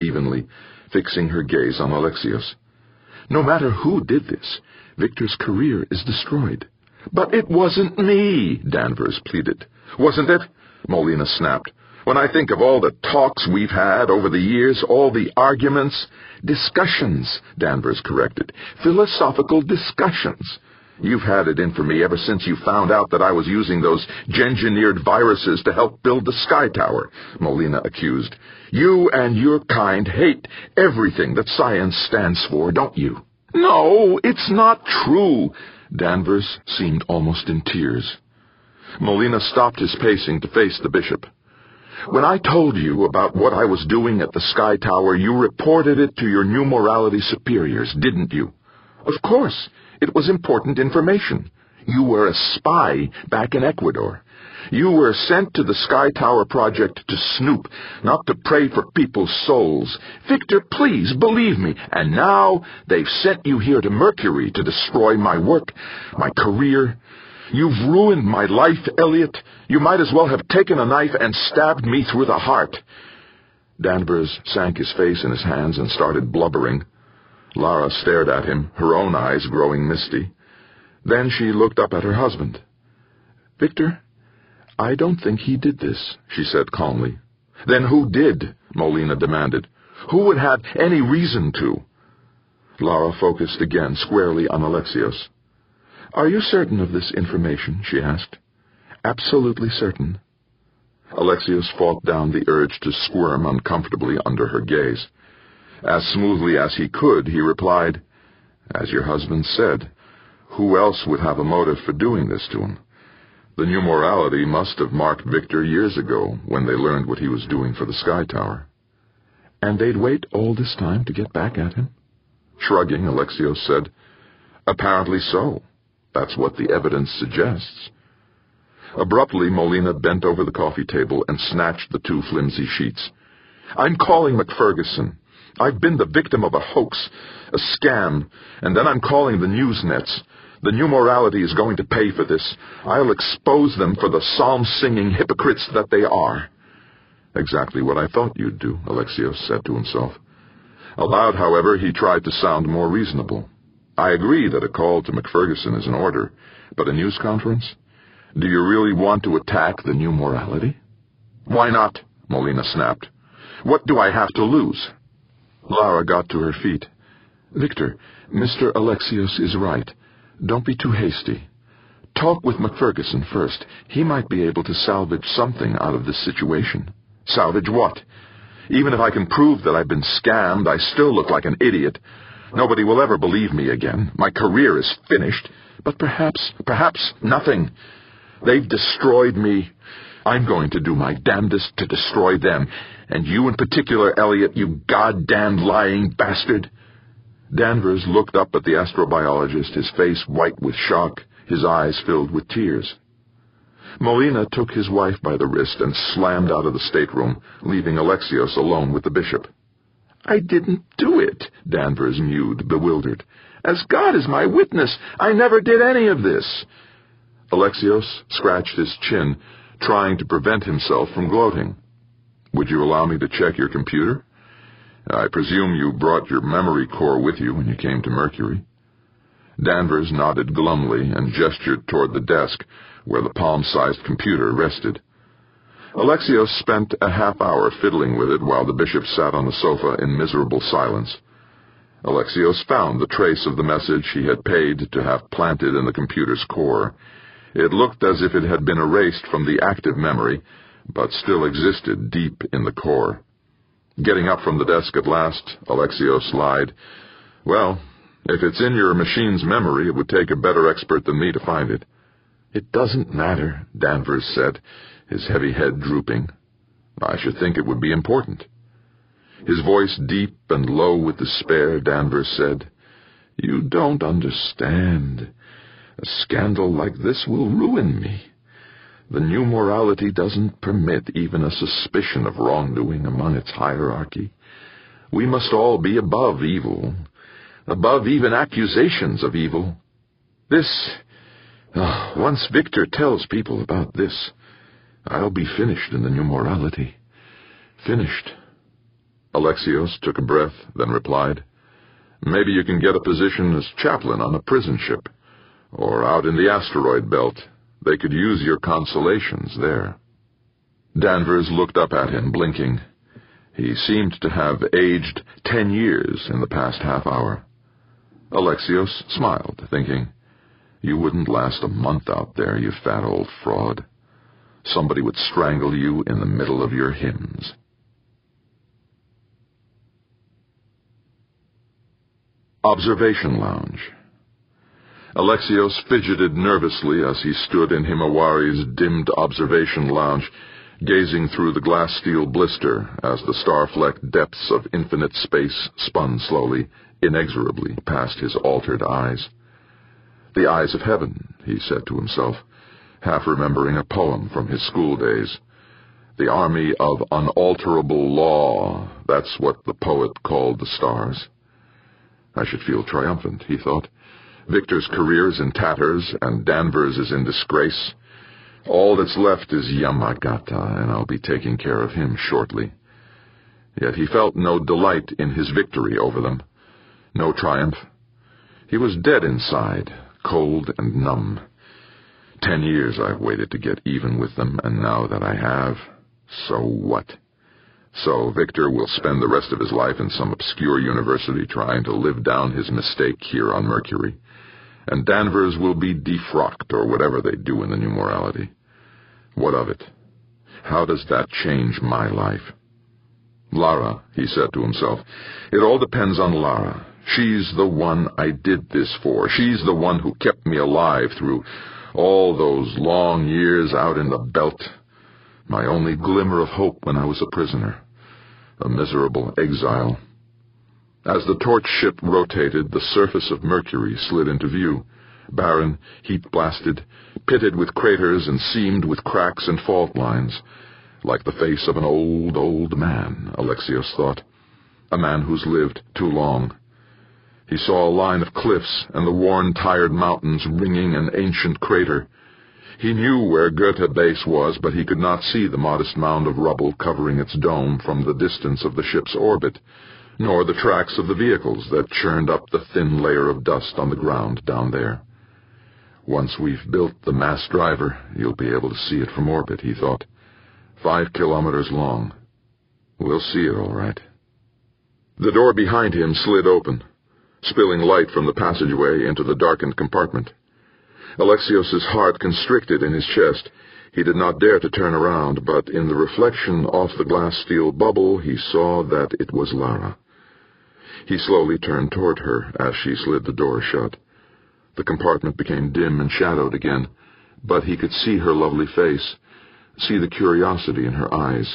evenly, fixing her gaze on Alexios. "No matter who did this, Victor's career is destroyed." "But it wasn't me," Danvers pleaded. "Wasn't it?" Molina snapped. "When I think of all the talks we've had over the years, all the arguments—" "Discussions," Danvers corrected. "Philosophical discussions. You've had it in for me ever since you found out that I was using those gengineered viruses to help build the Sky Tower," Molina accused. "You and your kind hate everything that science stands for, don't you?" "No, it's not true." Danvers seemed almost in tears. Molina stopped his pacing to face the bishop. "When I told you about what I was doing at the Sky Tower, you reported it to your New Morality superiors, didn't you?" "Of course. It was important information. You were a spy back in Ecuador. You were sent to the Sky Tower project to snoop, not to pray for people's souls. Victor, please, believe me. And now they've sent you here to Mercury to destroy my work, my career. You've ruined my life, Elliot. You might as well have taken a knife and stabbed me through the heart." Danvers sank his face in his hands and started blubbering. Lara stared at him, her own eyes growing misty. Then she looked up at her husband. "Victor, I don't think he did this," she said calmly. "Then who did?" Molina demanded. "Who would have any reason to?" Lara focused again squarely on Alexios. "Are you certain of this information?" she asked. "Absolutely certain." Alexios fought down the urge to squirm uncomfortably under her gaze. As smoothly as he could, he replied, "As your husband said, who else would have a motive for doing this to him? The New Morality must have marked Victor years ago when they learned what he was doing for the Sky Tower." "And they'd wait all this time to get back at him?" Shrugging, Alexios said, "Apparently so. That's what the evidence suggests." Abruptly, Molina bent over the coffee table and snatched the two flimsy sheets. "I'm calling McFerguson. I've been the victim of a hoax, a scam, and then I'm calling the news nets. The New Morality is going to pay for this. I'll expose them for the psalm-singing hypocrites that they are." "Exactly what I thought you'd do," Alexios said to himself. Aloud, however, he tried to sound more reasonable. "I agree that a call to McFerguson is in order, but a news conference? Do you really want to attack the New Morality?" "Why not?" Molina snapped. "What do I have to lose?" Lara got to her feet. "Victor, Mr. Alexios is right. Don't be too hasty. Talk with McFerguson first. He might be able to salvage something out of this situation." "Salvage what? Even if I can prove that I've been scammed, I still look like an idiot. Nobody will ever believe me again. My career is finished. But perhaps nothing. They've destroyed me. I'm going to do my damnedest to destroy them. And you in particular, Elliot, you goddamned lying bastard." Danvers looked up at the astrobiologist, his face white with shock, his eyes filled with tears. Molina took his wife by the wrist and slammed out of the stateroom, leaving Alexios alone with the bishop. "I didn't do it," Danvers mewed, bewildered. "As God is my witness, I never did any of this." Alexios scratched his chin, trying to prevent himself from gloating. "Would you allow me to check your computer? I presume you brought your memory core with you when you came to Mercury." Danvers nodded glumly and gestured toward the desk where the palm-sized computer rested. Alexios spent a half-hour fiddling with it while the bishop sat on the sofa in miserable silence. Alexios found the trace of the message he had paid to have planted in the computer's core. It looked as if it had been erased from the active memory, but still existed deep in the core. Getting up from the desk at last, Alexios lied. "Well, if it's in your machine's memory, it would take a better expert than me to find it." "It doesn't matter," Danvers said, his heavy head drooping. "I should think it would be important." His voice deep and low with despair, Danvers said, "You don't understand. A scandal like this will ruin me. The New Morality doesn't permit even a suspicion of wrongdoing among its hierarchy. We must all be above evil, above even accusations of evil. Once Victor tells people about this, I'll be finished in the New Morality. Finished." Alexios took a breath, then replied, "Maybe you can get a position as chaplain on a prison ship, or out in the asteroid belt. They could use your consolations there." Danvers looked up at him, blinking. He seemed to have aged 10 years in the past half hour. Alexios smiled, thinking, "You wouldn't last a month out there, you fat old fraud. Somebody would strangle you in the middle of your hymns." Observation Lounge. Alexios fidgeted nervously as he stood in Himawari's dimmed observation lounge, gazing through the glass steel blister as the star-flecked depths of infinite space spun slowly, inexorably past his altered eyes. "The eyes of heaven," he said to himself, half remembering a poem from his school days. "The army of unalterable law, that's what the poet called the stars." "I should feel triumphant," he thought. "Victor's career is in tatters, and Danvers is in disgrace. All that's left is Yamagata, and I'll be taking care of him shortly." Yet he felt no delight in his victory over them, no triumph. He was dead inside, cold and numb. 10 years I've waited to get even with them, and now that I have, so what? So Victor will spend the rest of his life in some obscure university trying to live down his mistake here on Mercury. And Danvers will be defrocked, or whatever they do in the new morality. What of it? How does that change my life? Lara, he said to himself. It all depends on Lara. She's the one I did this for. She's the one who kept me alive through all those long years out in the belt. My only glimmer of hope when I was a prisoner. A miserable exile. As the torch ship rotated, the surface of Mercury slid into view. Barren, heat-blasted, pitted with craters and seamed with cracks and fault lines. Like the face of an old, old man, Alexios thought. A man who's lived too long. He saw a line of cliffs and the worn, tired mountains ringing an ancient crater. He knew where Goethe Base was, but he could not see the modest mound of rubble covering its dome from the distance of the ship's orbit, nor the tracks of the vehicles that churned up the thin layer of dust on the ground down there. Once we've built the mass driver, you'll be able to see it from orbit, he thought. 5 kilometers long. We'll see it all right. The door behind him slid open, spilling light from the passageway into the darkened compartment. Alexios's heart constricted in his chest. He did not dare to turn around, but in the reflection off the glass steel bubble, he saw that it was Lara. He slowly turned toward her as she slid the door shut. The compartment became dim and shadowed again, but he could see her lovely face, see the curiosity in her eyes.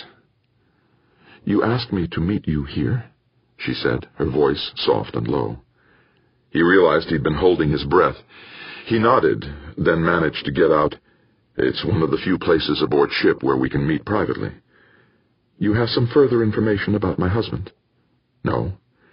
"You asked me to meet you here?" she said, her voice soft and low. He realized he'd been holding his breath. He nodded, then managed to get out, "It's one of the few places aboard ship where we can meet privately." "You have some further information about my husband?" "No."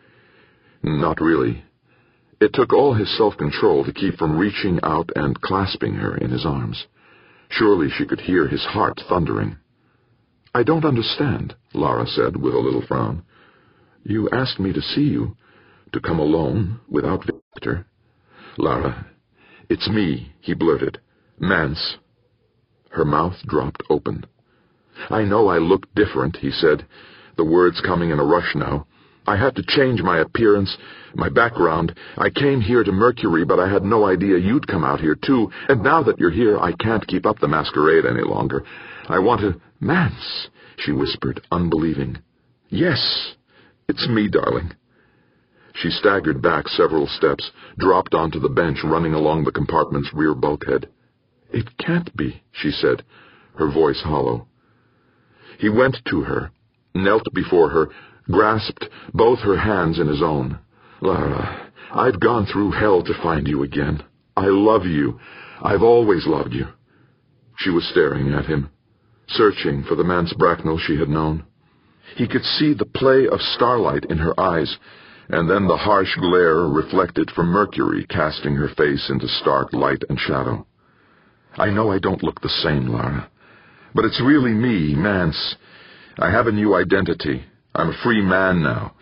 "Not really." It took all his self-control to keep from reaching out and clasping her in his arms. Surely she could hear his heart thundering. "I don't understand," Lara said with a little frown. "You asked me to see you, to come alone, without Victor." "Lara, it's me," he blurted. "Mance." Her mouth dropped open. "I know I look different," he said, the words coming in a rush now. "I had to change my appearance, my background. I came here to Mercury, but I had no idea you'd come out here, too. And now that you're here, I can't keep up the masquerade any longer. I want to—" "Mance," she whispered, unbelieving. "Yes, it's me, darling." She staggered back several steps, dropped onto the bench running along the compartment's rear bulkhead. "It can't be," she said, her voice hollow. He went to her, knelt before her, grasped both her hands in his own. "Lara, I've gone through hell to find you again. I love you. I've always loved you." She was staring at him, searching for the Mance Bracknell she had known. He could see the play of starlight in her eyes, and then the harsh glare reflected from Mercury, casting her face into stark light and shadow. "I know I don't look the same, Lara, but it's really me, Mance. I have a new identity. I'm a free man now,